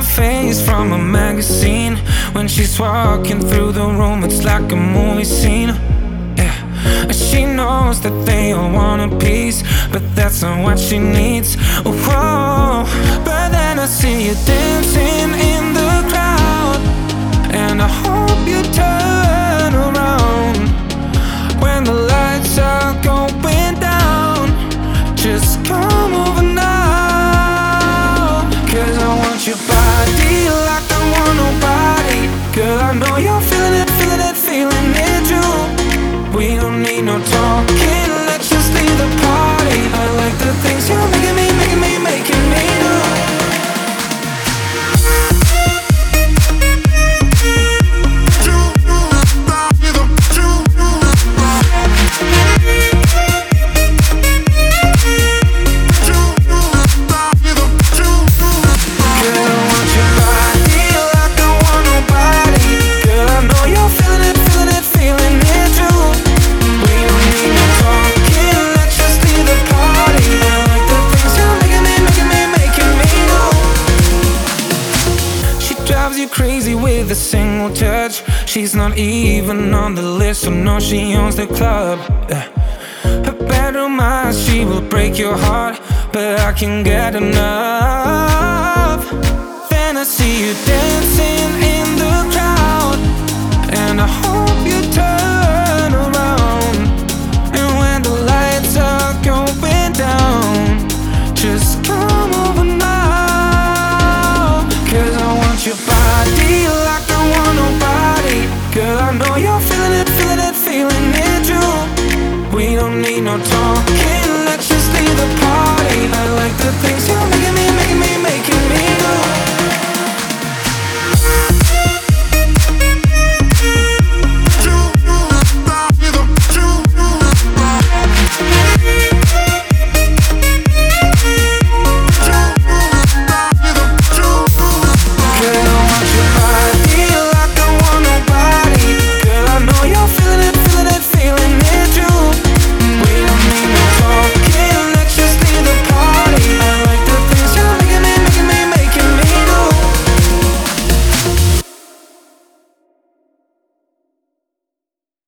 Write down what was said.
face from a magazine. When she's walking through the room, it's like a movie scene. Yeah, she knows that they all want a piece, but that's not what she needs. Whoa. But then I see you dancing in the crowd, and I hope you turn around when the lights are going down. Just come over now, 'cause I want your body like I want nobody. Girl, I know you're feeling it, feeling it, feeling it too. We don't need no talking, let's just leave the party. I like the things you're making me, making me, making me do. Crazy with a single touch. She's not even on the list, so no, she owns the club. Her bedroom eyes, she will break your heart, but I can't get enough. Then I see you dancing in the crowd, and I hope you turn around. And when the lights are going down, just come over now, 'cause I want your body like I want nobody. Girl, I know you're feeling it, feeling it, feeling it too. We don't need no talking.